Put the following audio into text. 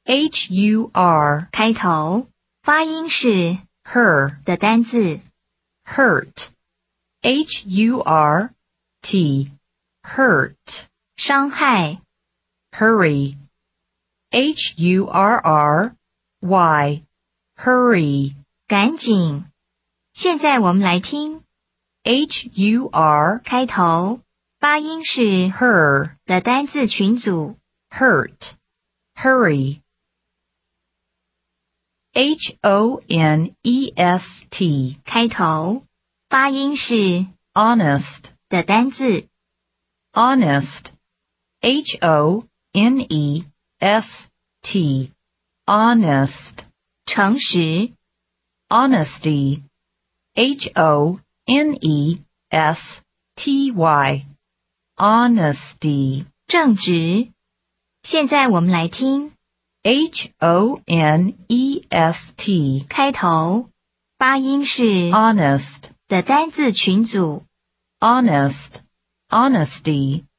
H-U-R 开头，发音是 her 的单字。 hurt H-U-R-T hurt 伤害， hurry H-U-R-R-Y hurry 赶紧。现在我们来听 H-U-R 开头，发音是 her 的单字群组。 hurt hurry H-O-N-E-S-T 开头，发音是 honest 的单字。 honest H-O-N-E-S-T honest 诚实， honesty H-O-N-E-S-T-Y honesty 正直。现在我们来听 H-O-N-E-S-T 开头，发音是 honest 的单字群组。 honest honesty